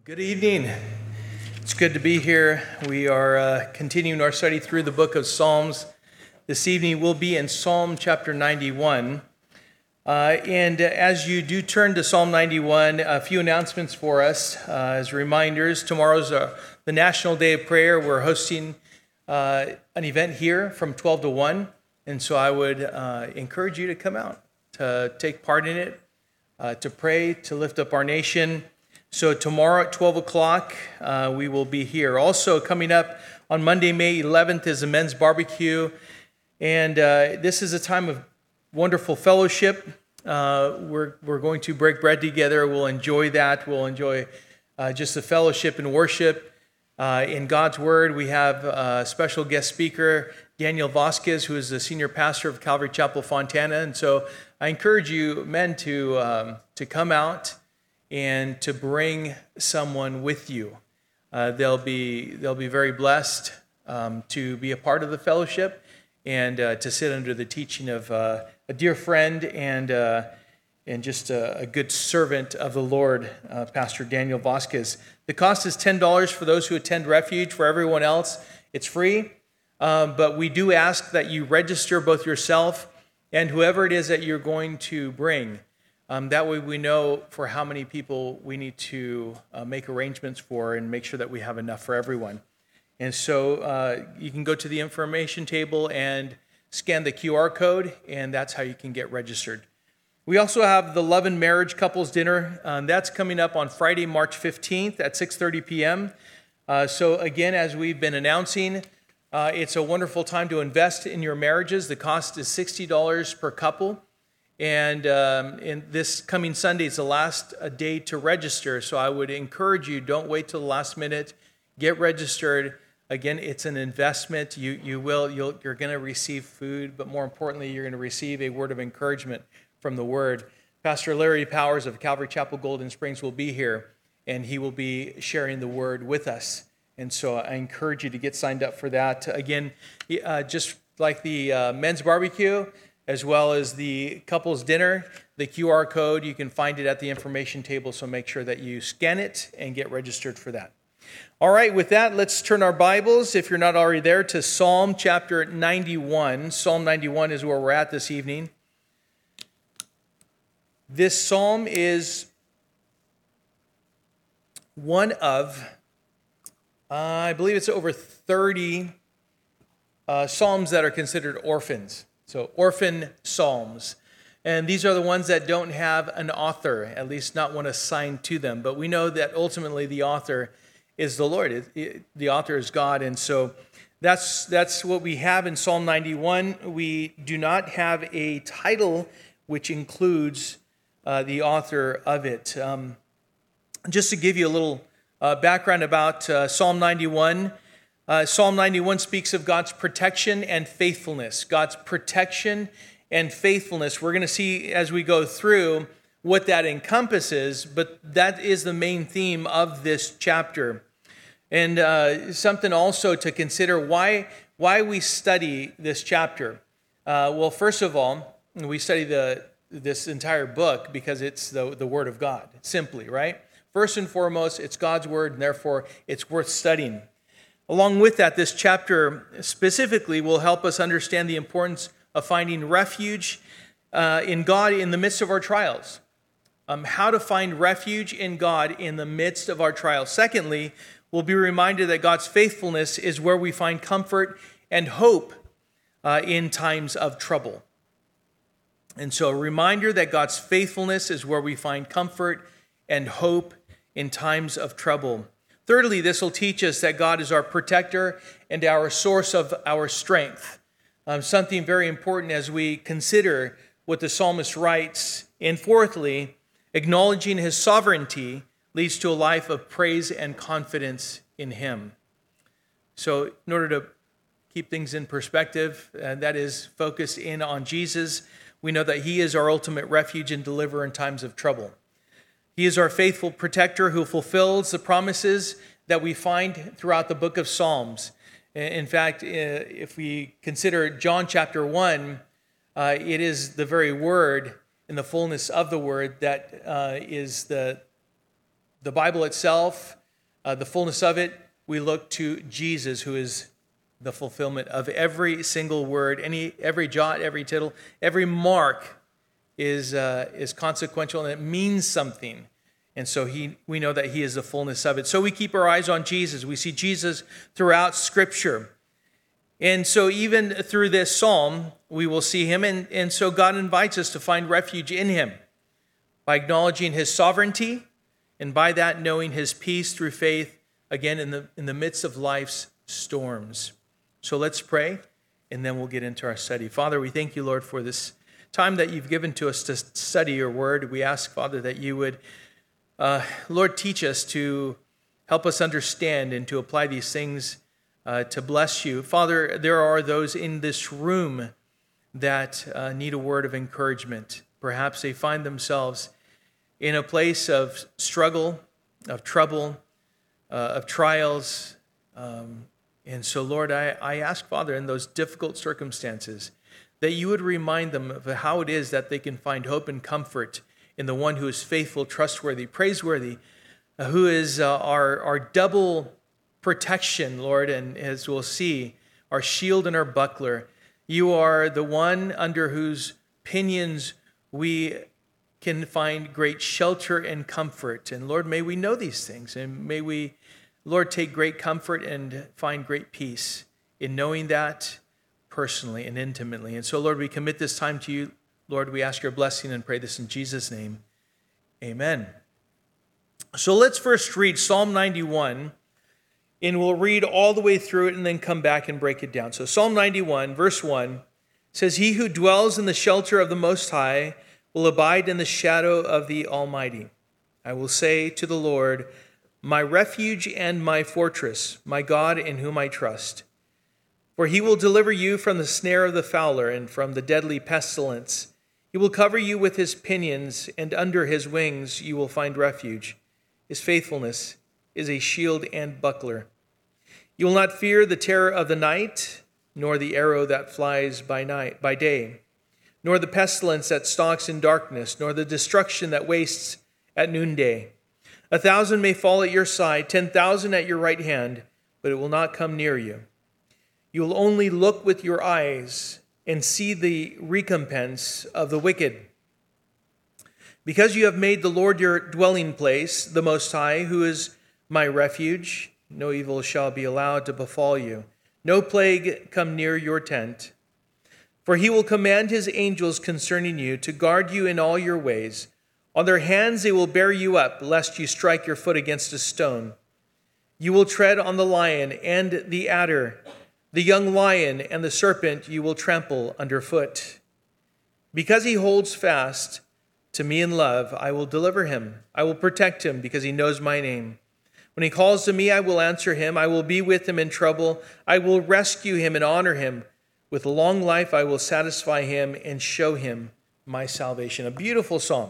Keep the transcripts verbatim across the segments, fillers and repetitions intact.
Good evening. It's good to be here. We are uh, continuing our study through the book of Psalms. This evening we'll be in Psalm chapter ninety-one. Uh, and as you do turn to Psalm ninety-one, a few announcements for us uh, as reminders. Tomorrow's uh, the National Day of Prayer. We're hosting uh, an event here from twelve to one. And so I would uh, encourage you to come out, to take part in it, uh, to pray, to lift up our nation. So tomorrow at twelve o'clock, uh, we will be here. Also coming up on Monday, May eleventh, is a men's barbecue. And uh, this is a time of wonderful fellowship. Uh, we're, we're going to break bread together. We'll enjoy that. We'll enjoy uh, just the fellowship and worship uh, in God's Word. We have a special guest speaker, Daniel Vasquez, who is the senior pastor of Calvary Chapel, Fontana. And so I encourage you, men, to um, to come out and to bring someone with you. Uh, they'll be they'll be very blessed um, to be a part of the fellowship and uh, to sit under the teaching of uh, a dear friend and uh, and just a, a good servant of the Lord, uh, Pastor Daniel Vasquez. The cost is ten dollars for those who attend Refuge. For everyone else, it's free. Um, but we do ask that you register both yourself and whoever it is that you're going to bring. Um, that way we know for how many people we need to uh, make arrangements for and make sure that we have enough for everyone. And so uh, you can go to the information table and scan the Q R code, and that's how you can get registered. We also have the Love and Marriage Couples Dinner. Um, that's coming up on Friday, March fifteenth at six thirty p.m. Uh, so again, as we've been announcing, uh, it's a wonderful time to invest in your marriages. The cost is sixty dollars per couple. And um, in this coming Sunday is the last uh, day to register. So I would encourage you, don't wait till the last minute. Get registered. Again, it's an investment. You you will you'll, you're going to receive food, but more importantly, you're going to receive a word of encouragement from the Word. Pastor Larry Powers of Calvary Chapel Golden Springs will be here, and he will be sharing the Word with us. And so I encourage you to get signed up for that. Again, uh, just like the uh, men's barbecue, as well as the couple's dinner, the Q R code, you can find it at the information table, so make sure that you scan it and get registered for that. All right, with that, let's turn our Bibles, if you're not already there, to Psalm chapter ninety-one. Psalm ninety-one is where we're at this evening. This psalm is one of, uh, I believe it's over thirty uh, psalms that are considered orphans. So orphan psalms. And these are the ones that don't have an author, at least not one assigned to them. But we know that ultimately the author is the Lord. It, it, the author is God. And so that's that's what we have in Psalm ninety-one. We do not have a title which includes uh, the author of it. Um, just to give you a little uh, background about uh, Psalm ninety-one, Uh, Psalm ninety-one speaks of God's protection and faithfulness. God's protection and faithfulness. We're going to see as we go through what that encompasses, but that is the main theme of this chapter. And uh, something also to consider why, why we study this chapter. Uh, well, first of all, we study the this entire book because it's the, the Word of God, simply, right? First and foremost, it's God's Word, and therefore it's worth studying. Along with that, this chapter specifically will help us understand the importance of finding refuge uh, in God in the midst of our trials. Um, how to find refuge in God in the midst of our trials. Secondly, we'll be reminded that God's faithfulness is where we find comfort and hope uh, in times of trouble. And so a reminder that God's faithfulness is where we find comfort and hope in times of trouble. Thirdly, this will teach us that God is our protector and our source of our strength. Um, something very important as we consider what the psalmist writes. And fourthly, acknowledging his sovereignty leads to a life of praise and confidence in him. So in order to keep things in perspective, uh, that is focused in on Jesus, we know that he is our ultimate refuge and deliverer in times of trouble. He is our faithful protector who fulfills the promises that we find throughout the book of Psalms. In fact, if we consider John chapter one, uh, it is the very word in the fullness of the word that uh, is the the Bible itself, uh, the fullness of it, we look to Jesus, who is the fulfillment of every single word, any every jot, every tittle, every mark is uh, is consequential, and it means something. And so he, we know that he is the fullness of it. So we keep our eyes on Jesus. We see Jesus throughout Scripture. And so even through this psalm, we will see him. And, and so God invites us to find refuge in him by acknowledging his sovereignty, and by that knowing his peace through faith, again, in the, in the midst of life's storms. So let's pray, and then we'll get into our study. Father, we thank you, Lord, for this time that you've given to us to study your word. We ask, Father, that you would, uh, Lord, teach us to help us understand and to apply these things uh, to bless you. Father, there are those in this room that uh, need a word of encouragement. Perhaps they find themselves in a place of struggle, of trouble, uh, of trials. Um, and so, Lord, I, I ask, Father, in those difficult circumstances, that you would remind them of how it is that they can find hope and comfort in the one who is faithful, trustworthy, praiseworthy, uh, who is uh, our, our double protection, Lord, and as we'll see, our shield and our buckler. You are the one under whose pinions we can find great shelter and comfort. And Lord, may we know these things, and may we, Lord, take great comfort and find great peace in knowing that personally and intimately. And so, Lord, we commit this time to you. Lord, we ask your blessing and pray this in Jesus' name. Amen. So let's first read Psalm ninety-one, and we'll read all the way through it and then come back and break it down. So Psalm ninety-one, verse one says, "He who dwells in the shelter of the Most High will abide in the shadow of the Almighty. I will say to the Lord, my refuge and my fortress, my God in whom I trust. For he will deliver you from the snare of the fowler and from the deadly pestilence. He will cover you with his pinions, and under his wings you will find refuge. His faithfulness is a shield and buckler. You will not fear the terror of the night, nor the arrow that flies by night, by day, nor the pestilence that stalks in darkness, nor the destruction that wastes at noonday. A thousand may fall at your side, ten thousand at your right hand, but it will not come near you. You will only look with your eyes and see the recompense of the wicked. Because you have made the Lord your dwelling place, the Most High, who is my refuge, no evil shall be allowed to befall you. No plague come near your tent. For he will command his angels concerning you to guard you in all your ways. On their hands they will bear you up, lest you strike your foot against a stone. You will tread on the lion and the adder, the young lion and the serpent you will trample underfoot. Because he holds fast to me in love, I will deliver him. I will protect him because he knows my name. When he calls to me, I will answer him. I will be with him in trouble. I will rescue him and honor him. With long life, I will satisfy him and show him my salvation." A beautiful psalm.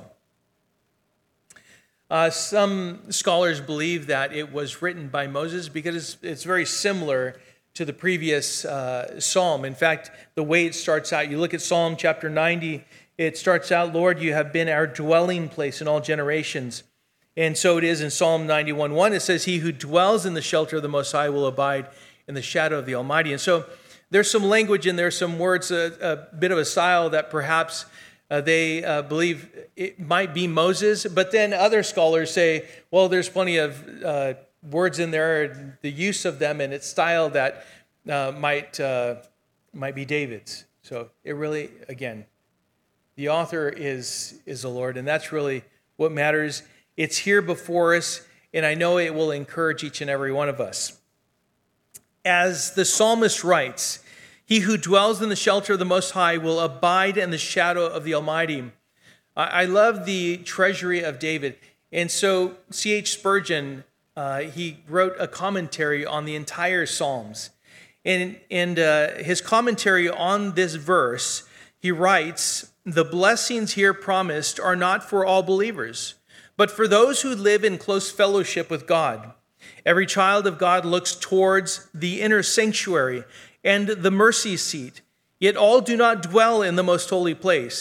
Uh, some scholars believe that it was written by Moses because it's, it's very similar to the previous uh, psalm. In fact, the way it starts out, you look at Psalm chapter ninety, it starts out, "Lord, you have been our dwelling place in all generations." And so it is in Psalm ninety-one one. It says, "He who dwells in the shelter of the Most High will abide in the shadow of the Almighty." And so there's some language in there, some words, a, a bit of a style that perhaps uh, they uh, believe it might be Moses. But then other scholars say, well, there's plenty of uh, words in there, the use of them, and its style that uh, might uh, might be David's. So it really, again, the author is is the Lord, and that's really what matters. It's here before us, and I know it will encourage each and every one of us. As the psalmist writes, "He who dwells in the shelter of the Most High will abide in the shadow of the Almighty." I love the treasury of David. And so C H Spurgeon, uh, he wrote a commentary on the entire Psalms. And, and uh, his commentary on this verse, he writes, "The blessings here promised are not for all believers, but for those who live in close fellowship with God. Every child of God looks towards the inner sanctuary and the mercy seat, yet all do not dwell in the most holy place.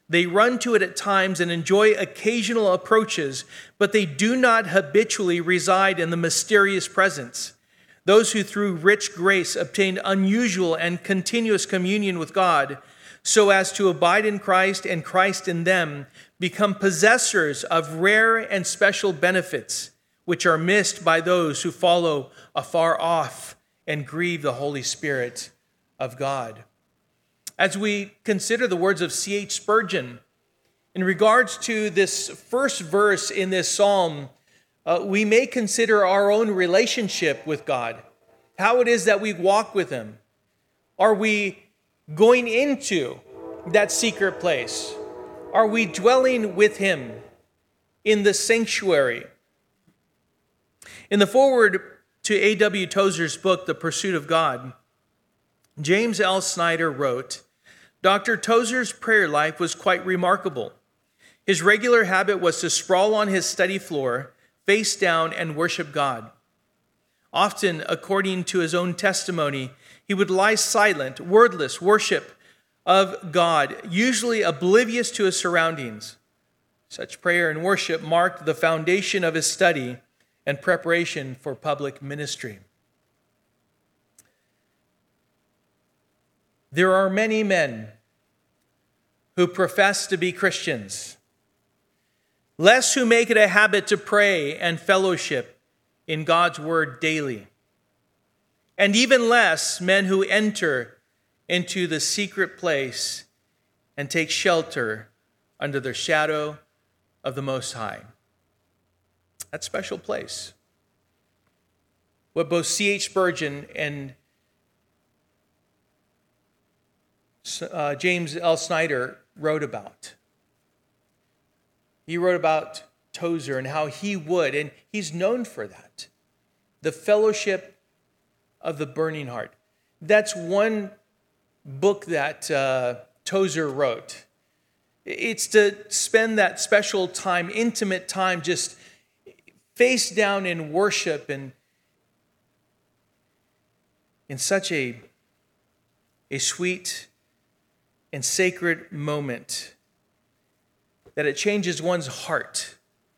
They run to it at times and enjoy occasional approaches, but they do not habitually reside in the mysterious presence. Those who through rich grace obtained unusual and continuous communion with God, so as to abide in Christ and Christ in them, become possessors of rare and special benefits, which are missed by those who follow afar off and grieve the Holy Spirit of God. As we consider the words of C H Spurgeon, in regards to this first verse in this psalm, uh, we may consider our own relationship with God, how it is that we walk with Him. Are we going into that secret place? Are we dwelling with Him in the sanctuary? In the foreword to A W Tozer's book, The Pursuit of God, James L. Snyder wrote, Doctor Tozer's prayer life was quite remarkable. His regular habit was to sprawl on his study floor, face down, and worship God. Often, according to his own testimony, he would lie silent, wordless worship of God, usually oblivious to his surroundings. Such prayer and worship marked the foundation of his study and preparation for public ministry. There are many men who profess to be Christians, less who make it a habit to pray and fellowship in God's word daily, and even less men who enter into the secret place and take shelter under the shadow of the Most High. That special place. What both C H Spurgeon and uh, James L. Snyder wrote about. He wrote about Tozer and how he would, and he's known for that, the fellowship of the burning heart. That's one book that uh, Tozer wrote. It's to spend that special time, intimate time, just face down in worship and in such a, a sweet and sacred moment that it changes one's heart.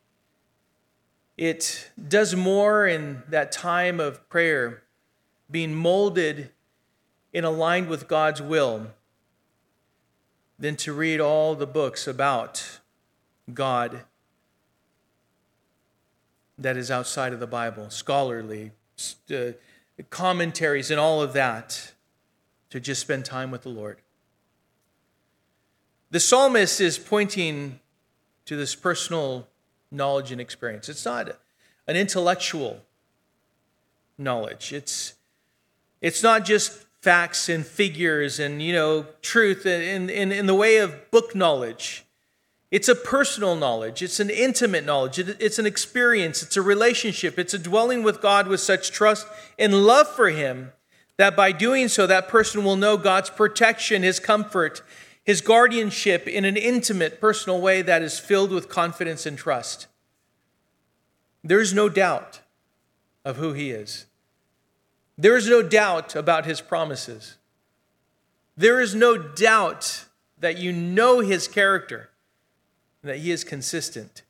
It does more in that time of prayer, being molded and aligned with God's will, than to read all the books about God that is outside of the Bible, scholarly, uh, commentaries and all of that, to just spend time with the Lord. The psalmist is pointing to this personal knowledge and experience. It's not an intellectual knowledge. It's, it's not just facts and figures and, you know, truth in, in, in the way of book knowledge. It's a personal knowledge. It's an intimate knowledge. It, it's an experience. It's a relationship. It's a dwelling with God with such trust and love for Him that by doing so, that person will know God's protection, His comfort, His guardianship in an intimate, personal way that is filled with confidence and trust. There's no doubt of who He is. There is no doubt about His promises. There is no doubt that you know His character, that He is consistent.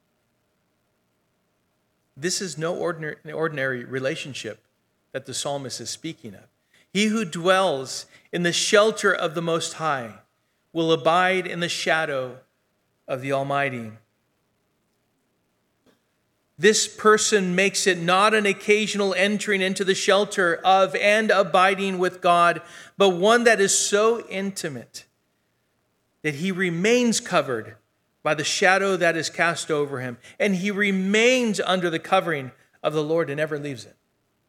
This is no ordinary, ordinary relationship that the psalmist is speaking of. He who dwells in the shelter of the Most High will abide in the shadow of the Almighty. This person makes it not an occasional entering into the shelter of and abiding with God, but one that is so intimate that he remains covered by the shadow that is cast over him, and he remains under the covering of the Lord and never leaves it.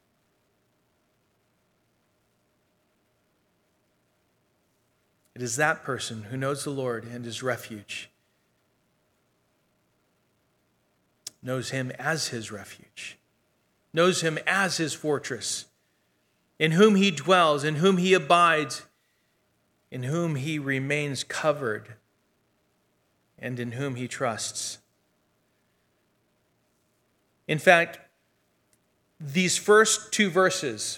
It is that person who knows the Lord and his refuge, knows Him as his refuge, knows Him as his fortress, in whom he dwells, in whom he abides, in whom he remains covered, and in whom he trusts. In fact, these first two verses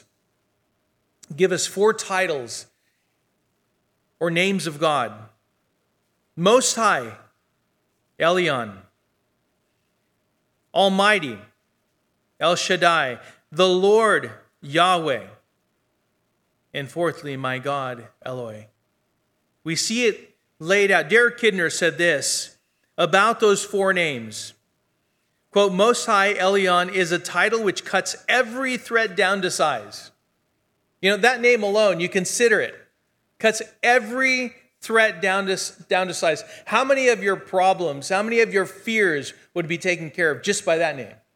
give us four titles or names of God Most High, Elyon. Almighty, El Shaddai. The Lord, Yahweh. And fourthly, my God, Eloi. We see it laid out. Derek Kidner said this about those four names. Quote, Most High Elyon is a title which cuts every thread down to size. You know, that name alone, you consider it, cuts every thread down to, down to size. How many of your problems, how many of your fears would be taken care of just by that name?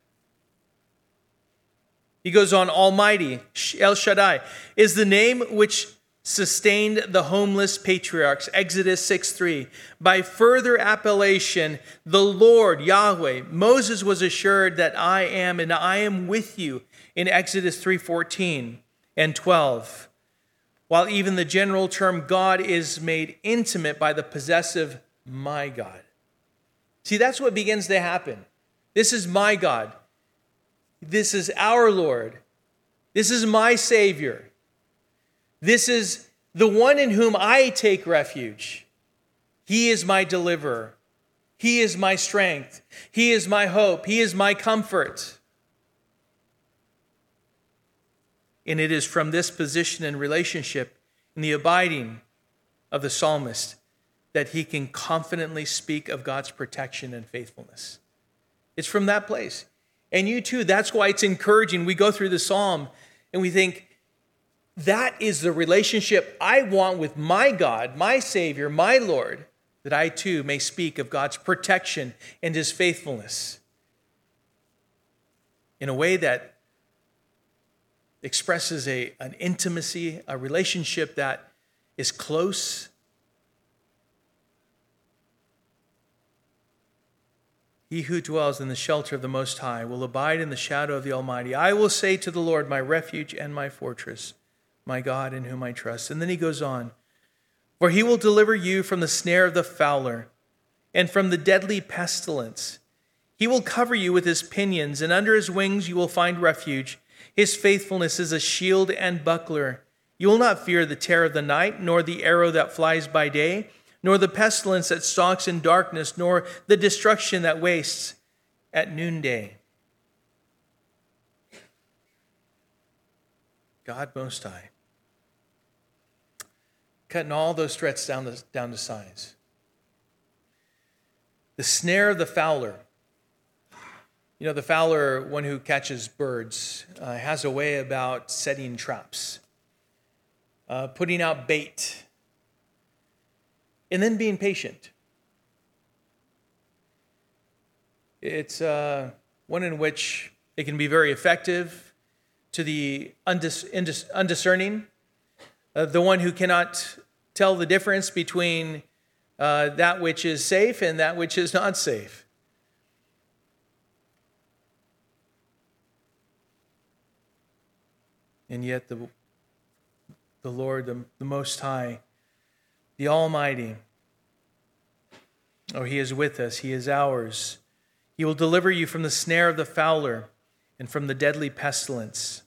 He goes on, Almighty, El Shaddai, is the name which sustained the homeless patriarchs, Exodus six three. By further appellation, the Lord, Yahweh, Moses was assured that I am and I am with you in Exodus three fourteen and twelve. While even the general term God is made intimate by the possessive my God. See, that's what begins to happen. This is my God. This is our Lord. This is my Savior. This is the one in whom I take refuge. He is my deliverer. He is my strength. He is my hope. He is my comfort. And it is from this position and relationship in the abiding of the psalmist that he can confidently speak of God's protection and faithfulness. It's from that place. And you too, that's why it's encouraging. We go through the psalm and we think, that is the relationship I want with my God, my Savior, my Lord, that I too may speak of God's protection and his faithfulness in a way that expresses a, an intimacy, a relationship that is close. He who dwells in the shelter of the Most High will abide in the shadow of the Almighty. I will say to the Lord, my refuge and my fortress, my God in whom I trust. And then he goes on, for he will deliver you from the snare of the fowler and from the deadly pestilence. He will cover you with his pinions, and under his wings you will find refuge. His faithfulness is a shield and buckler. You will not fear the terror of the night, nor the arrow that flies by day, nor the pestilence that stalks in darkness, nor the destruction that wastes at noonday. God Most High, cutting all those threats down to, down to size. The snare of the fowler. You know, the fowler, one who catches birds, uh, has a way about setting traps, uh, putting out bait, and then being patient. It's uh, one in which it can be very effective to the undis- indis- undiscerning, uh, the one who cannot tell the difference between uh, that which is safe and that which is not safe. And yet the, the Lord, the, the Most High, the Almighty, oh, he is with us. He is ours. He will deliver you from the snare of the fowler and from the deadly pestilence.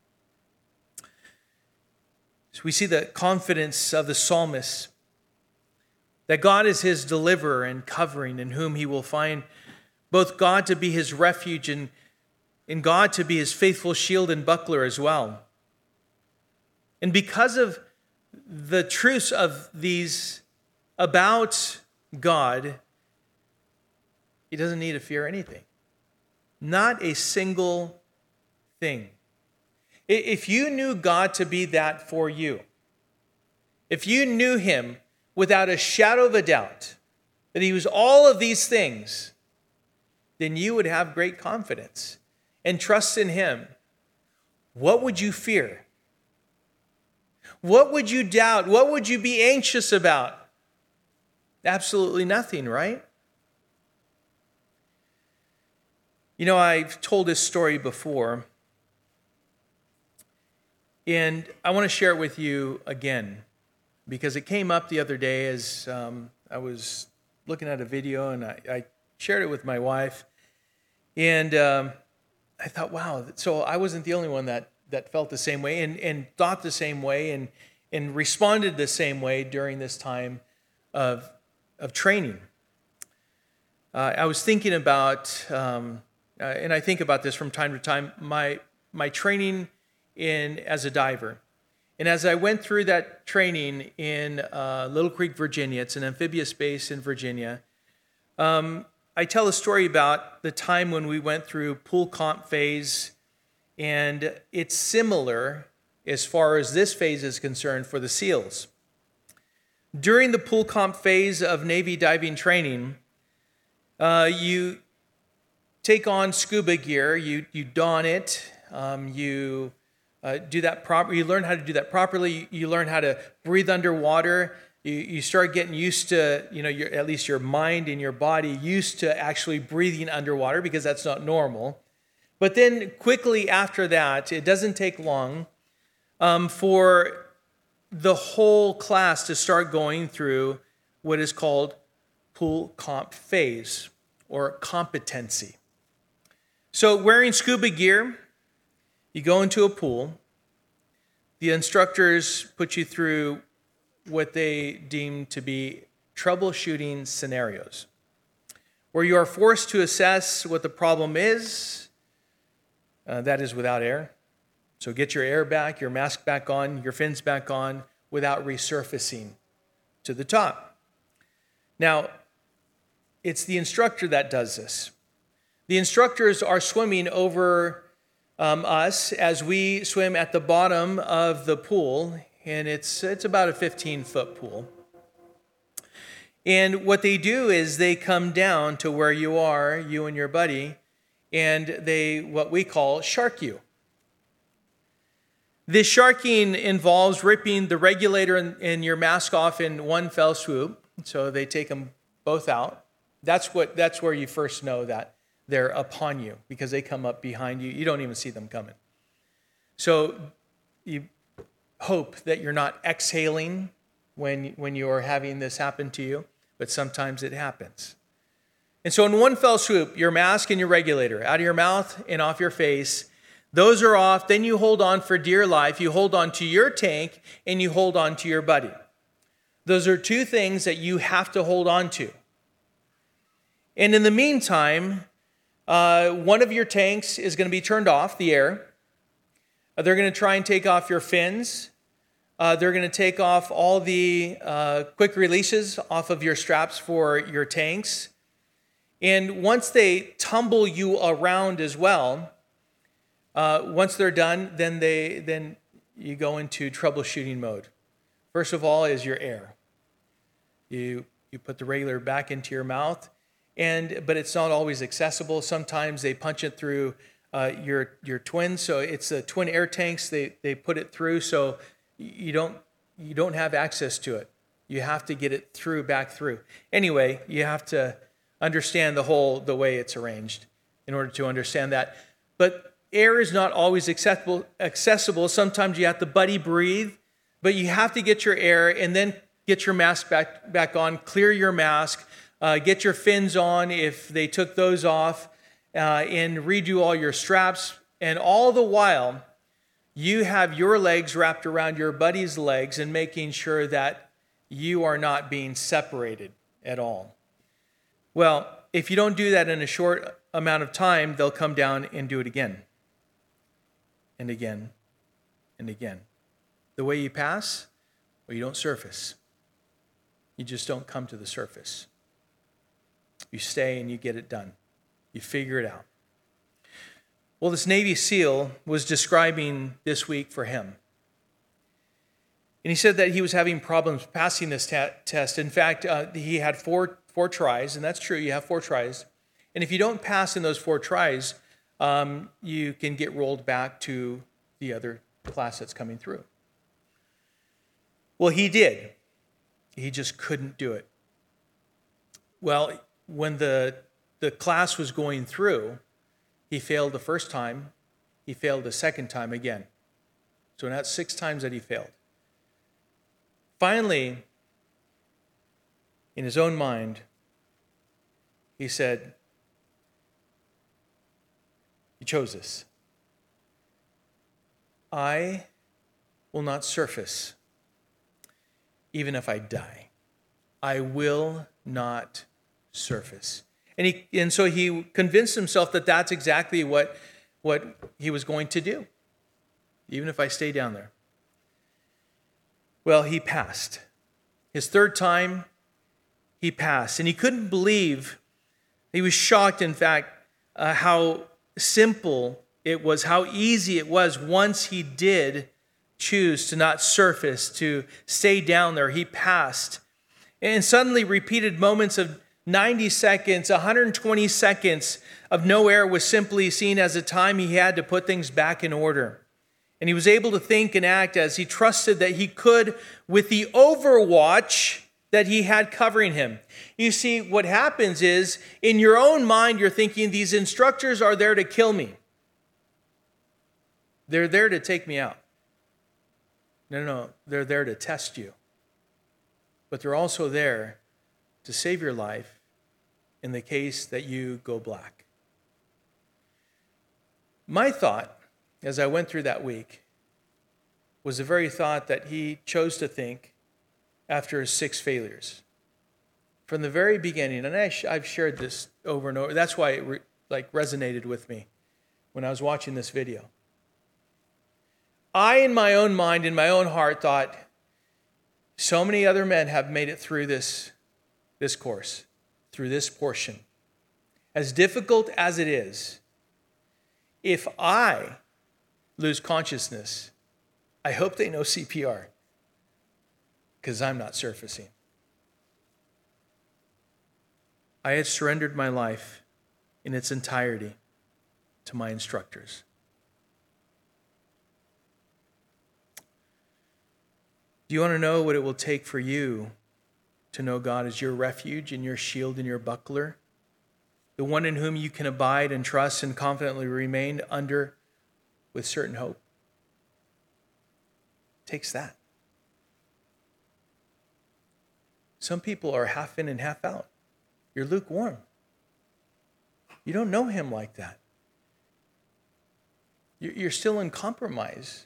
So we see the confidence of the psalmist that God is his deliverer and covering, in whom he will find both God to be his refuge and in God to be his faithful shield and buckler as well. And because of the truths of these about God, he doesn't need to fear anything. Not a single thing. If you knew God to be that for you, if you knew him without a shadow of a doubt that he was all of these things, then you would have great confidence and trust in him. What would you fear? What would you doubt? What would you be anxious about? Absolutely nothing, right? You know, I've told this story before, and I want to share it with you again, because it came up the other day as um, I was looking at a video, and I, I shared it with my wife, and um, I thought, wow, so I wasn't the only one that that felt the same way and, and thought the same way and, and responded the same way during this time of of training. Uh, I was thinking about, um, uh, and I think about this from time to time, my my training in as a diver. And as I went through that training in uh, Little Creek, Virginia, it's an amphibious base in Virginia, um, I tell a story about the time when we went through pool comp phase, and it's similar as far as this phase is concerned for the SEALs. During the pool comp phase of Navy diving training, uh, you take on scuba gear, you, you don it, um, you uh, do that proper. You learn how to do that properly. You learn how to breathe underwater. You, you start getting used to, you know, your, at least your mind and your body used to actually breathing underwater, because that's not normal. But then quickly after that, it doesn't take long um, for the whole class to start going through what is called pool comp phase, or competency. So wearing scuba gear, you go into a pool. The instructors put you through what they deem to be troubleshooting scenarios, where you are forced to assess what the problem is. Uh, that is without air. So get your air back, your mask back on, your fins back on, without resurfacing to the top. Now, it's the instructor that does this. The instructors are swimming over um, us as we swim at the bottom of the pool, and it's it's about a fifteen-foot pool. And what they do is they come down to where you are, you and your buddy, and they, what we call, shark you. This sharking involves ripping the regulator and, and your mask off in one fell swoop. So they take them both out. That's what. That's where you first know that they're upon you, because they come up behind you. You don't even see them coming. So you hope that you're not exhaling when, when you're having this happen to you, but sometimes it happens. And so in one fell swoop, your mask and your regulator, out of your mouth and off your face, those are off. Then you hold on for dear life. You hold on to your tank and you hold on to your buddy. Those are two things that you have to hold on to. And in the meantime, uh, one of your tanks is going to be turned off, the air. Uh, they're going to try and take off your fins. Uh, they're going to take off all the uh, quick releases off of your straps for your tanks. And once they tumble you around as well, uh, once they're done, then they then you go into troubleshooting mode. First of all is your air. You you put the regulator back into your mouth, and but it's not always accessible. Sometimes they punch it through uh, your your twin, so it's the twin air tanks. They they put it through, so you don't you don't have access to it. You have to get it through back through. Anyway, you have to understand the whole the way it's arranged in order to understand that. But air is not always accessible. Accessible. Sometimes you have to buddy breathe, but you have to get your air and then get your mask back, back on, clear your mask, uh, get your fins on if they took those off, uh, and redo all your straps. And all the while, you have your legs wrapped around your buddy's legs and making sure that you are not being separated at all. Well, if you don't do that in a short amount of time, they'll come down and do it again and again and again. The way you pass, well, you don't surface. You just don't come to the surface. You stay and you get it done. You figure it out. Well, this Navy SEAL was describing this week for him. And he said that he was having problems passing this ta- test. In fact, uh, he had four four tries, and that's true. You have four tries. And if you don't pass in those four tries, um, you can get rolled back to the other class that's coming through. Well, he did. He just couldn't do it. Well, when the the class was going through, he failed the first time. He failed the second time again. So that's six times that he failed. Finally, in his own mind, he said, he chose this. I will not surface, even if I die. I will not surface. And he and so he convinced himself that that's exactly what, what he was going to do, even if I stay down there. Well, he passed. His third time, he passed. And he couldn't believe, he was shocked, in fact, uh, how simple it was, how easy it was once he did choose to not surface, to stay down there. He passed. And suddenly repeated moments of ninety seconds, one hundred twenty seconds of no air was simply seen as a time he had to put things back in order. And he was able to think and act as he trusted that he could with the overwatch that he had covering him. You see, what happens is, in your own mind, you're thinking, these instructors are there to kill me. They're there to take me out. No, no, no. They're there to test you. But they're also there to save your life in the case that you go black. My thought, as I went through that week, was the very thought that he chose to think after his six failures. From the very beginning, and I sh- I've shared this over and over. That's why it re- like resonated with me when I was watching this video. I, in my own mind, in my own heart, thought, so many other men have made it through this, this course, through this portion. As difficult as it is, if I lose consciousness, I hope they know C P R, because I'm not surfacing. I had surrendered my life in its entirety to my instructors. Do you want to know what it will take for you to know God as your refuge and your shield and your buckler? The one in whom you can abide and trust and confidently remain under with certain hope. It takes that. Some people are half in and half out. You're lukewarm. You don't know him like that. You're still in compromise.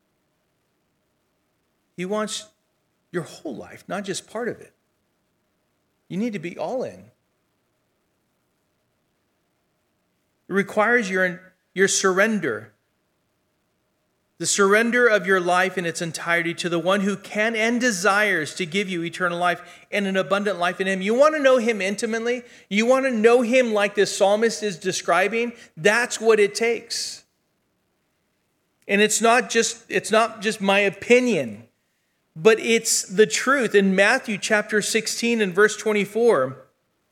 He wants your whole life, not just part of it. You need to be all in. It requires your, your surrender. The surrender of your life in its entirety to the one who can and desires to give you eternal life and an abundant life in him. You want to know him intimately? You want to know him like this psalmist is describing? That's what it takes. And it's not just, it's not just my opinion, but it's the truth. In Matthew chapter sixteen and verse twenty-four, it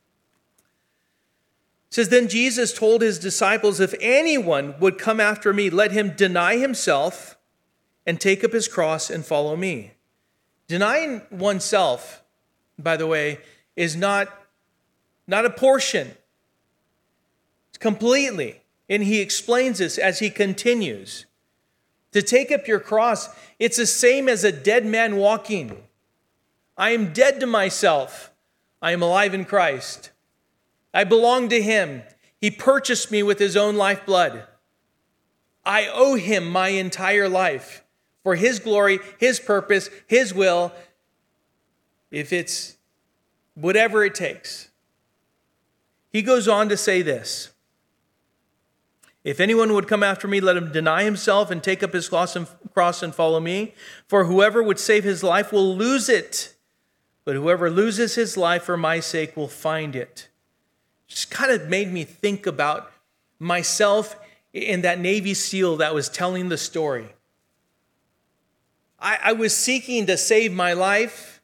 says, "Then Jesus told his disciples, if anyone would come after me, let him deny himself and take up his cross and follow me." Denying oneself, by the way, is not, not a portion. It's completely. And he explains this as he continues. To take up your cross, it's the same as a dead man walking. I am dead to myself. I am alive in Christ. I belong to him. He purchased me with his own lifeblood. I owe him my entire life for his glory, his purpose, his will, if it's whatever it takes. He goes on to say this. If anyone would come after me, let him deny himself and take up his cross and follow me. For whoever would save his life will lose it. But whoever loses his life for my sake will find it. Just kind of made me think about myself in that Navy SEAL that was telling the story. I, I was seeking to save my life,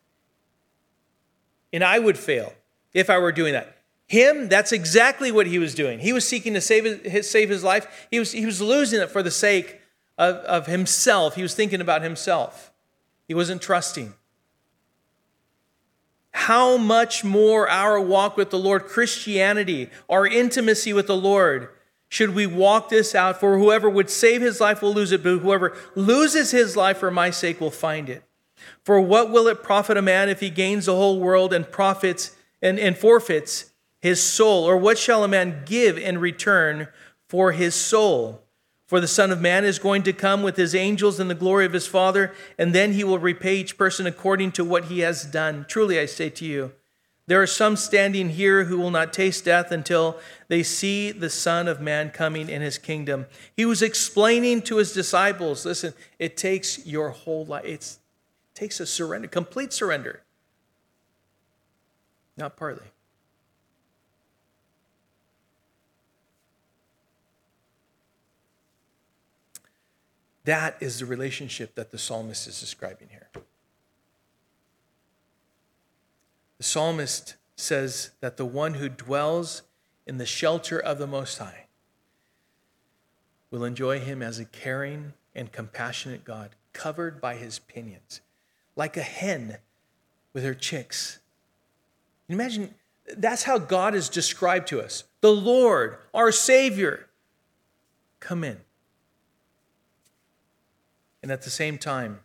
and I would fail if I were doing that. Him, that's exactly what he was doing. He was seeking to save his, save his life. He was, he was losing it for the sake of, of himself. He was thinking about himself. He wasn't trusting. How much more our walk with the Lord, Christianity, our intimacy with the Lord, should we walk this out? For whoever would save his life will lose it, but whoever loses his life for my sake will find it. For what will it profit a man if he gains the whole world and profits and, and forfeits his soul? Or what shall a man give in return for his soul? For the Son of Man is going to come with his angels in the glory of his Father, and then he will repay each person according to what he has done. Truly I say to you, There are some standing here who will not taste death until they see the Son of Man coming in his kingdom. He was explaining to his disciples, listen, it takes your whole life. It's, it takes a surrender, complete surrender. Not partly. That is the relationship that the psalmist is describing here. The psalmist says that the one who dwells in the shelter of the Most High will enjoy him as a caring and compassionate God, covered by his pinions, like a hen with her chicks. Imagine, that's how God is described to us. The Lord, our Savior, come in. And at the same time,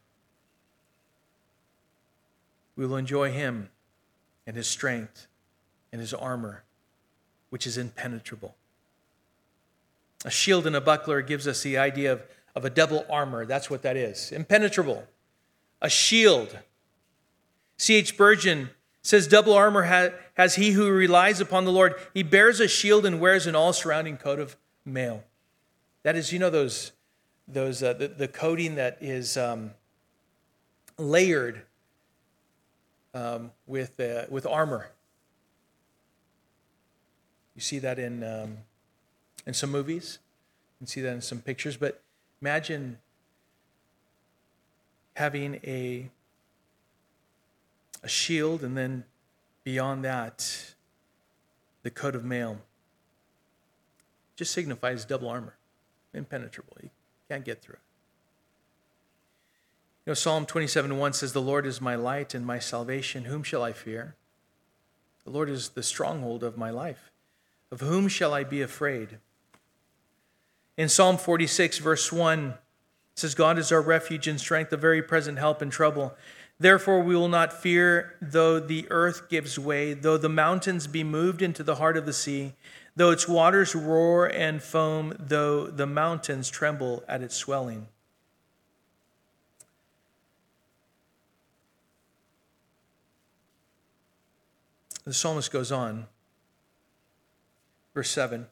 we will enjoy him and his strength and his armor, which is impenetrable. A shield and a buckler gives us the idea of, of a double armor. That's what that is. Impenetrable. A shield. C H Spurgeon says, double armor ha- has he who relies upon the Lord. He bears a shield and wears an all-surrounding coat of mail. That is, you know, those, those uh, the, the coating that is um, layered um, with, uh, with armor. You see that in um, in some movies. You can see that in some pictures. But imagine having a a shield, and then beyond that, the coat of mail. Just signifies double armor, impenetrable. You can't get through it. You know, Psalm twenty-seven one says, "The Lord is my light and my salvation. Whom shall I fear? The Lord is the stronghold of my life. Of whom shall I be afraid?" In Psalm forty-six, verse one, it says, "God is our refuge and strength, a very present help in trouble. Therefore we will not fear, though the earth gives way, though the mountains be moved into the heart of the sea, though its waters roar and foam, though the mountains tremble at its swelling." The psalmist goes on. Verse seven.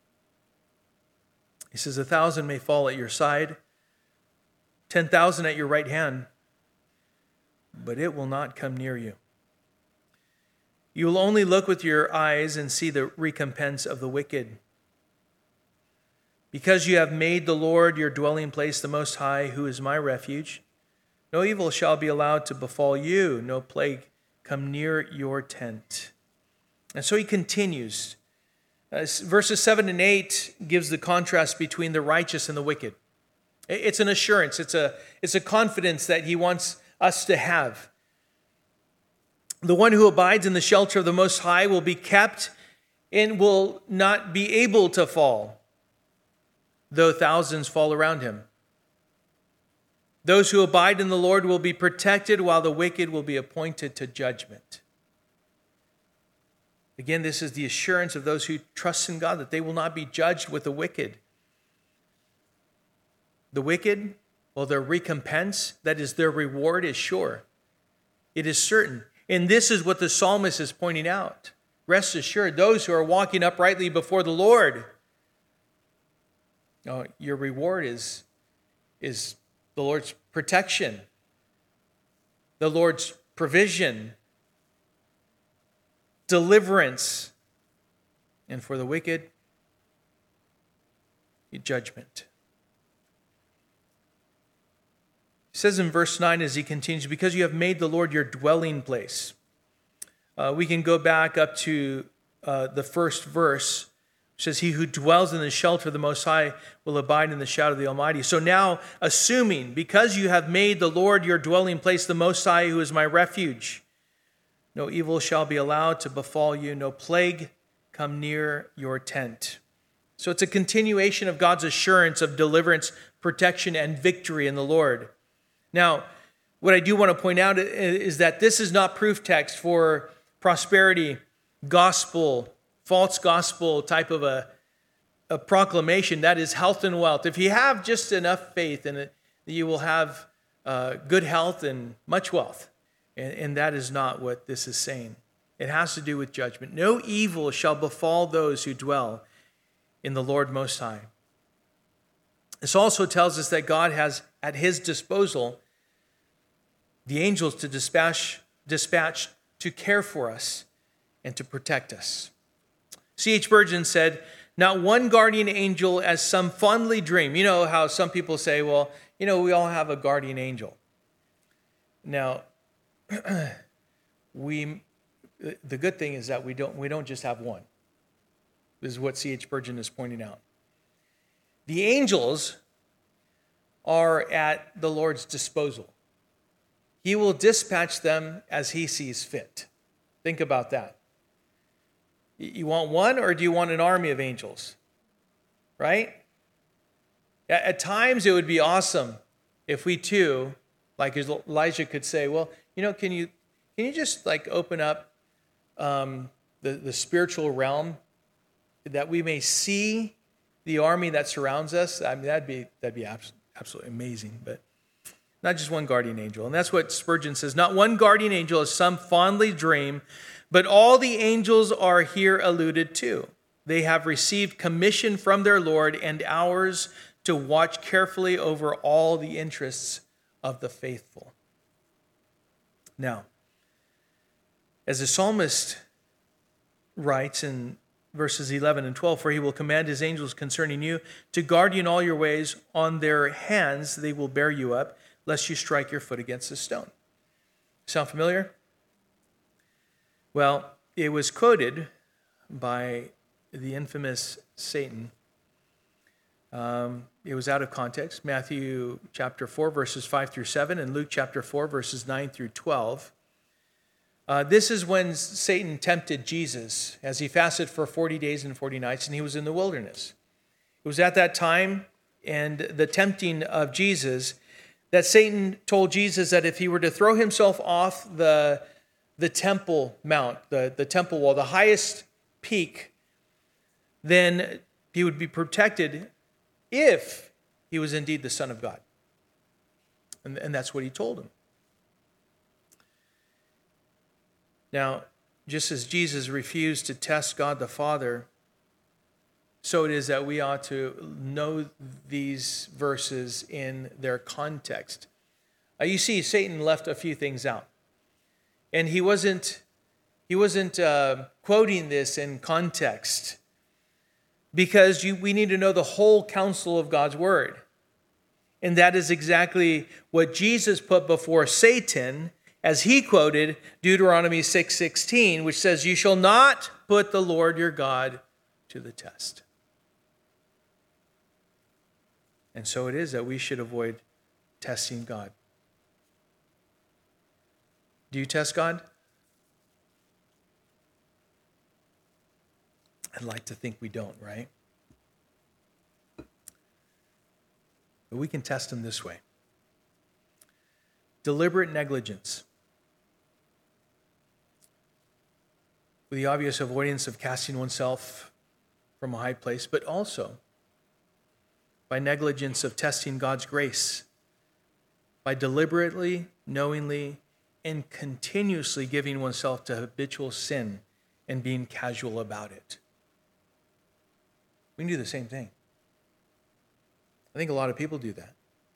He says, "A thousand may fall at your side, ten thousand at your right hand, but it will not come near you. You will only look with your eyes and see the recompense of the wicked. Because you have made the Lord your dwelling place, the Most High, who is my refuge, no evil shall be allowed to befall you, no plague come near your tent." And so he continues. Uh, verses seven and eight gives the contrast between the righteous and the wicked. It's an assurance. It's a, it's a confidence that he wants us to have. The one who abides in the shelter of the Most High will be kept and will not be able to fall, though thousands fall around him. Those who abide in the Lord will be protected, while the wicked will be appointed to judgment. Again, this is the assurance of those who trust in God, that they will not be judged with the wicked. The wicked, well, their recompense, that is their reward, is sure. It is certain. And this is what the psalmist is pointing out. Rest assured, those who are walking uprightly before the Lord, oh, your reward is, is the Lord's protection, the Lord's provision, deliverance, and for the wicked, judgment. He says in verse nine as he continues, "Because you have made the Lord your dwelling place." Uh, we can go back up to uh, the first verse. It says, "He who dwells in the shelter of the Most High will abide in the shadow of the Almighty." So now, assuming, because you have made the Lord your dwelling place, the Most High, who is my refuge, no evil shall be allowed to befall you, no plague come near your tent. So it's a continuation of God's assurance of deliverance, protection, and victory in the Lord. Now, what I do want to point out is that this is not proof text for prosperity, gospel, false gospel type of a, a proclamation. That is health and wealth. If you have just enough faith in it, you will have uh, good health and much wealth. And, and that is not what this is saying. It has to do with judgment. No evil shall befall those who dwell in the Lord Most High. This also tells us that God has at his disposal the angels to dispatch, dispatch to care for us and to protect us. C H Spurgeon said, "Not one guardian angel as some fondly dream." You know how some people say, well, you know, we all have a guardian angel. Now, we, the good thing is that we don't, we don't just have one. This is what C H Spurgeon is pointing out. The angels are at the Lord's disposal. He will dispatch them as he sees fit. Think about that. You want one, or do you want an army of angels? Right? At times it would be awesome if we too, like Elijah could say, well, you know, can you can you just like open up um, the, the spiritual realm that we may see the army that surrounds us? I mean, that'd be that'd be absolutely amazing, but not just one guardian angel. And that's what Spurgeon says. Not one guardian angel as some fondly dream, but all the angels are here alluded to. They have received commission from their Lord and ours to watch carefully over all the interests of the faithful. Now, as the psalmist writes in verses eleven and twelve, "For he will command his angels concerning you to guard you in all your ways. On their hands they will bear you up, lest you strike your foot against a stone." Sound familiar? Well, it was quoted by the infamous Satan. Um, it was out of context. Matthew chapter four, verses five through seven, and Luke chapter four, verses nine through twelve. Uh, this is when Satan tempted Jesus as he fasted for forty days and forty nights, and he was in the wilderness. It was at that time and the tempting of Jesus that Satan told Jesus that if he were to throw himself off the, the temple mount, the, the temple wall, the highest peak, then he would be protected if he was indeed the Son of God. And, and that's what he told him. Now, just as Jesus refused to test God the Father, so it is that we ought to know these verses in their context. Uh, you see, Satan left a few things out. And he wasn't, he wasn't uh, quoting this in context, because you, we need to know the whole counsel of God's word. And that is exactly what Jesus put before Satan as he quoted Deuteronomy six sixteen, which says, "You shall not put the Lord your God to the test." And so it is that we should avoid testing God. Do you test God? I'd like to think we don't, right? But we can test him this way. Deliberate negligence. With the obvious avoidance of casting oneself from a high place, but also by negligence of testing God's grace, by deliberately, knowingly, and continuously giving oneself to habitual sin and being casual about it. We can do the same thing. I think a lot of people do that.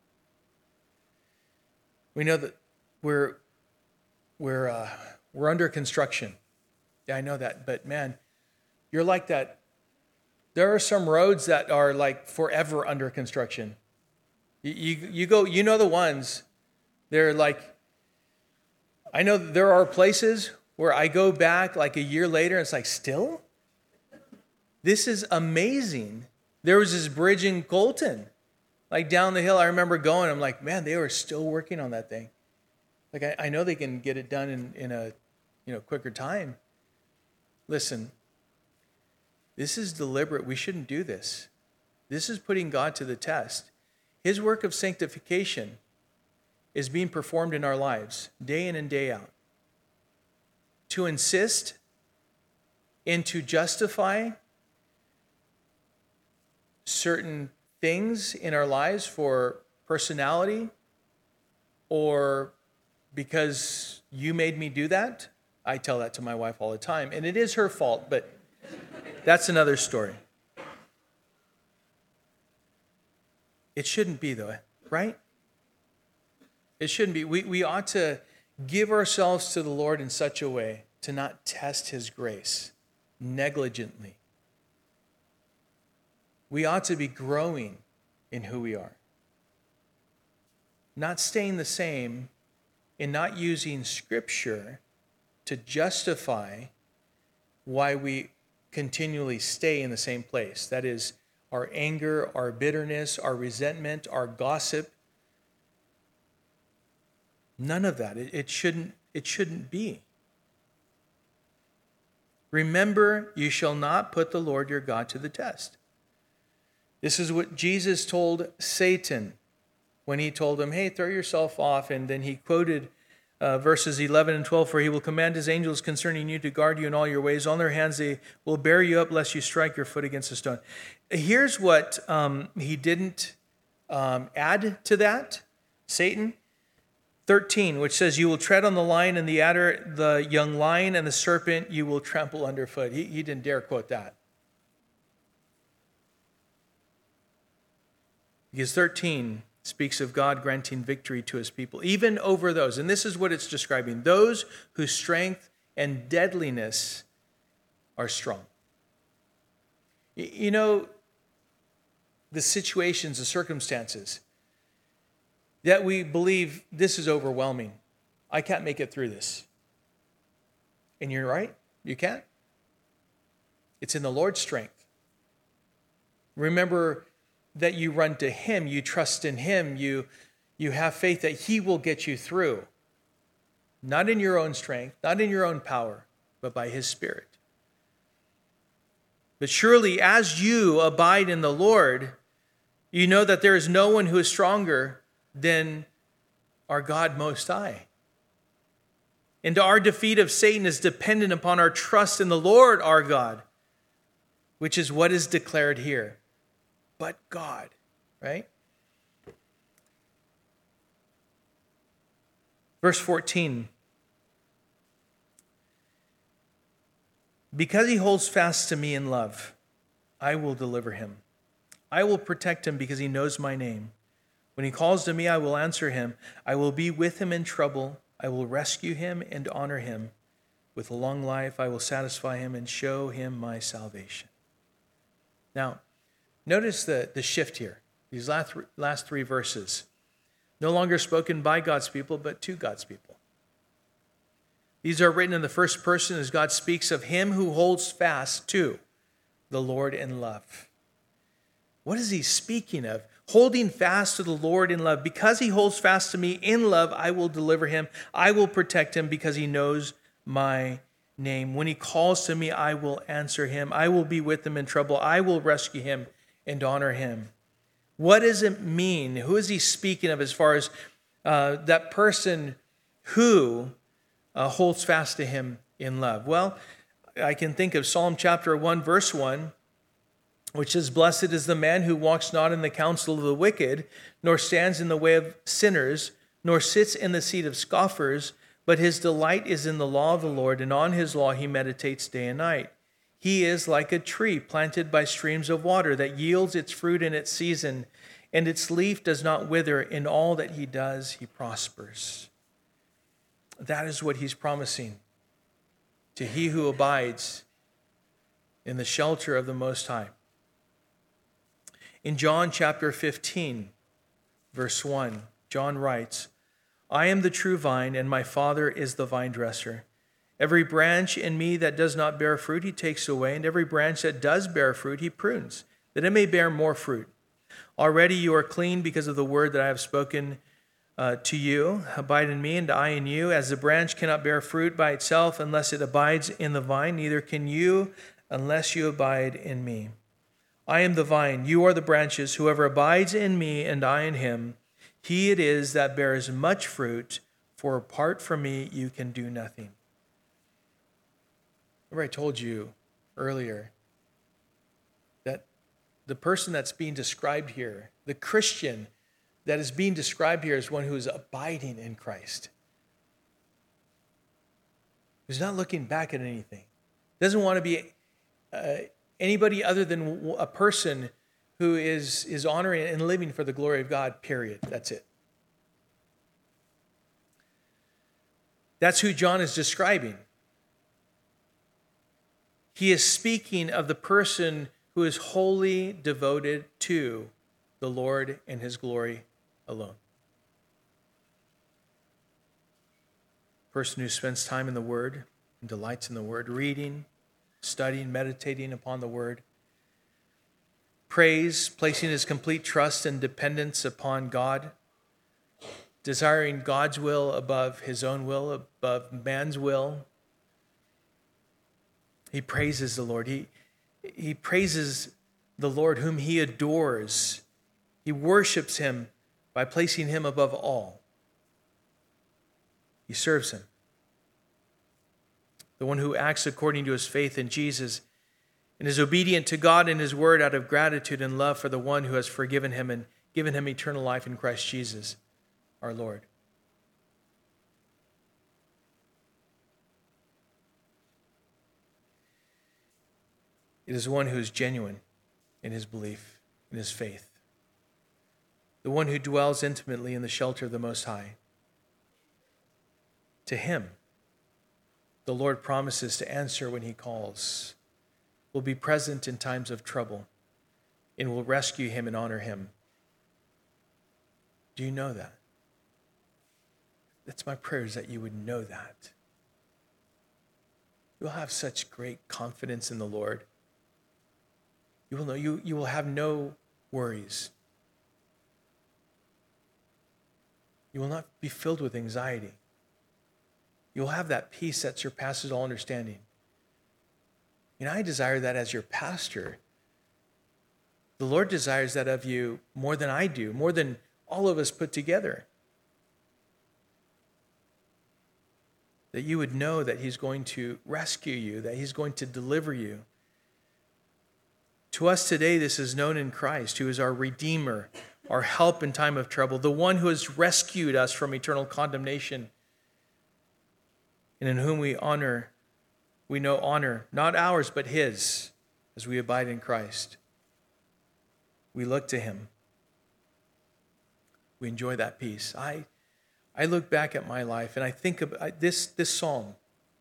We know that we're we're uh, we're under construction. Yeah, I know that, but man, you're like that. There are some roads that are like forever under construction. You, you, you go, you know the ones. They're like, I know there are places where I go back like a year later and it's like, still? This is amazing. There was this bridge in Colton, like down the hill. I remember going, I'm like, man, they were still working on that thing. Like, I, I know they can get it done in, in a you know quicker time. Listen, this is deliberate. We shouldn't do this. This is putting God to the test. His work of sanctification is being performed in our lives, day in and day out. To insist and to justify certain things in our lives for personality or because you made me do that, I tell that to my wife all the time, and it is her fault, but that's another story. It shouldn't be, though, right? It shouldn't be. We, we ought to give ourselves to the Lord in such a way to not test his grace negligently. We ought to be growing in who we are. Not staying the same and not using Scripture to justify why we continually stay in the same place. That is, our anger, our bitterness, our resentment, our gossip. None of that. It, it shouldn't, it shouldn't be. Remember, you shall not put the Lord your God to the test. This is what Jesus told Satan when he told him, hey, throw yourself off. And then he quoted uh, verses eleven and twelve, for he will command his angels concerning you to guard you in all your ways. On their hands they will bear you up, lest you strike your foot against a stone. Here's what um, he didn't um, add to that, Satan. thirteen, which says, you will tread on the lion and the adder, the young lion and the serpent you will trample underfoot. He, he didn't dare quote that. Because thirteen speaks of God granting victory to his people, even over those. And this is what it's describing. Those whose strength and deadliness are strong. You know, the situations, the circumstances that we believe this is overwhelming. I can't make it through this. And you're right, you can't. It's in the Lord's strength. Remember that you run to him, you trust in him, you, you have faith that he will get you through. Not in your own strength, not in your own power, but by his Spirit. But surely as you abide in the Lord, you know that there is no one who is stronger than our God Most High. And our defeat of Satan is dependent upon our trust in the Lord our God, which is what is declared here. But God, right? Verse fourteen. Because he holds fast to me in love, I will deliver him. I will protect him because he knows my name. When he calls to me, I will answer him. I will be with him in trouble. I will rescue him and honor him. With a long life, I will satisfy him and show him my salvation. Now, notice the, the shift here. These last, last three verses. No longer spoken by God's people, but to God's people. These are written in the first person as God speaks of him who holds fast to the Lord in love. What is he speaking of? Holding fast to the Lord in love. Because he holds fast to me in love, I will deliver him. I will protect him because he knows my name. When he calls to me, I will answer him. I will be with him in trouble. I will rescue him and honor him. What does it mean? Who is he speaking of as far as uh, that person who uh, holds fast to him in love? Well, I can think of Psalm chapter one, verse one, which says, blessed is the man who walks not in the counsel of the wicked, nor stands in the way of sinners, nor sits in the seat of scoffers, but his delight is in the law of the Lord, and on his law he meditates day and night. He is like a tree planted by streams of water that yields its fruit in its season, and its leaf does not wither. In all that he does, he prospers. That is what he's promising to he who abides in the shelter of the Most High. In John chapter fifteen, verse one, John writes, I am the true vine, and my Father is the vine dresser. Every branch in me that does not bear fruit, he takes away, and every branch that does bear fruit, he prunes, that it may bear more fruit. Already you are clean because of the word that I have spoken uh, to you. Abide in me, and I in you. As the branch cannot bear fruit by itself unless it abides in the vine, neither can you unless you abide in me. I am the vine, you are the branches. Whoever abides in me and I in him, he it is that bears much fruit, for apart from me you can do nothing. Remember I told you earlier that the person that's being described here, the Christian that is being described here, is one who is abiding in Christ. who's not looking back at anything, doesn't want to be uh, anybody other than a person who is, is honoring and living for the glory of God, period. That's it. That's who John is describing. He is speaking of the person who is wholly devoted to the Lord and his glory alone. Person who spends time in the Word and delights in the Word, reading, studying, meditating upon the Word. Prays, placing his complete trust and dependence upon God, desiring God's will above his own will, above man's will. He praises the Lord. He, he praises the Lord whom he adores. He worships him by placing him above all. He serves him. The one who acts according to his faith in Jesus and is obedient to God and his word out of gratitude and love for the one who has forgiven him and given him eternal life in Christ Jesus, our Lord. It is one who is genuine in his belief, in his faith. The one who dwells intimately in the shelter of the Most High. To him, the Lord promises to answer when he calls, will be present in times of trouble, and will rescue him and honor him. Do you know that? That's my prayer, is that you would know that. You'll have such great confidence in the Lord. You will know you, you will have no worries. You will not be filled with anxiety. You will have that peace that surpasses all understanding. And I desire that as your pastor. The Lord desires that of you more than I do, more than all of us put together. That you would know that he's going to rescue you, that he's going to deliver you. To us today, this is known in Christ, who is our Redeemer, our help in time of trouble, the one who has rescued us from eternal condemnation, and in whom we honor, we know honor, not ours, but his, as we abide in Christ. We look to him. We enjoy that peace. I, I look back at my life and I think of I, this, this psalm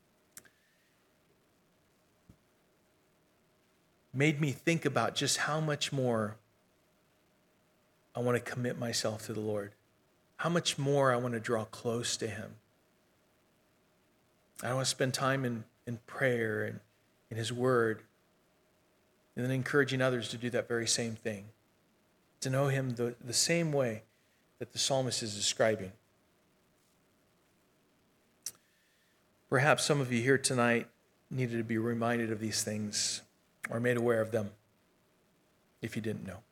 made me think about just how much more I want to commit myself to the Lord. How much more I want to draw close to him. I want to spend time in, in prayer and in his word, and then encouraging others to do that very same thing. To know him the, the same way that the psalmist is describing. Perhaps some of you here tonight needed to be reminded of these things or made aware of them, if you didn't know.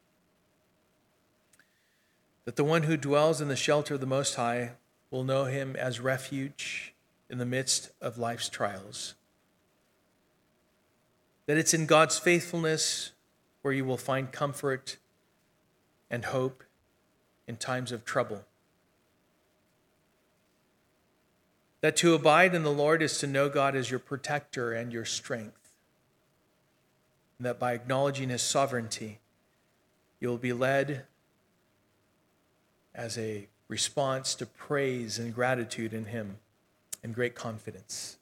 That the one who dwells in the shelter of the Most High will know him as refuge in the midst of life's trials. That it's in God's faithfulness where you will find comfort and hope in times of trouble. That to abide in the Lord is to know God as your protector and your strength. And that by acknowledging his sovereignty, you will be led as a response to praise and gratitude in him and great confidence.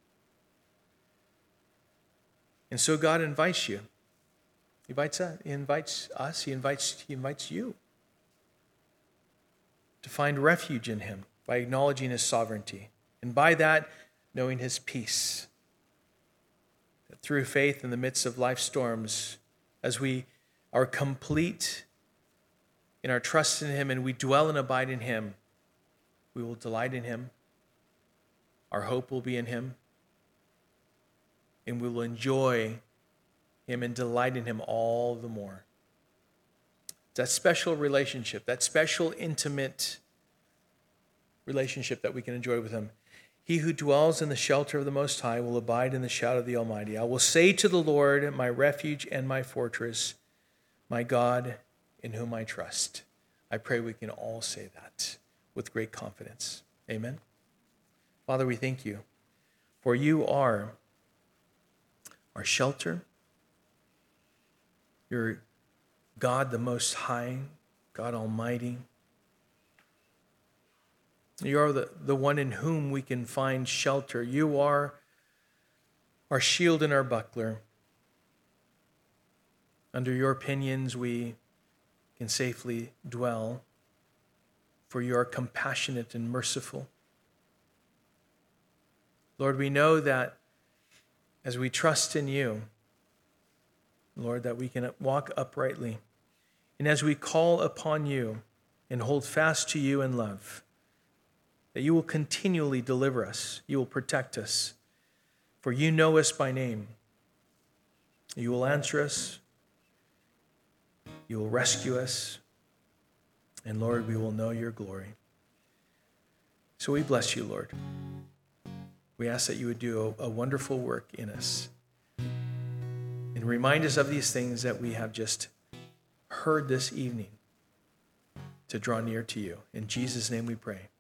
And so God invites you. He invites us, he invites us, he invites, he invites you to find refuge in him by acknowledging his sovereignty. And by that, knowing his peace. That through faith in the midst of life's storms, as we are complete in our trust in him and we dwell and abide in him, we will delight in him. Our hope will be in him. And we will enjoy him and delight in him all the more. That special relationship, that special intimate relationship that we can enjoy with him. He who dwells in the shelter of the Most High will abide in the shadow of the Almighty. I will say to the Lord, my refuge and my fortress, my God in whom I trust. I pray we can all say that with great confidence. Amen. Father, we thank you For you are our shelter. You're God the Most High, God Almighty. You are the, the one in whom we can find shelter. You are our shield and our buckler. Under your pinions we can safely dwell, for you are compassionate and merciful. Lord, we know that as we trust in you, Lord, that we can walk uprightly. And as we call upon you and hold fast to you in love, that you will continually deliver us. You will protect us. For you know us by name. You will answer us. You will rescue us. And Lord, we will know your glory. So we bless you, Lord. We ask that you would do a, a wonderful work in us. And remind us of these things that we have just heard this evening to draw near to you. In Jesus' name we pray.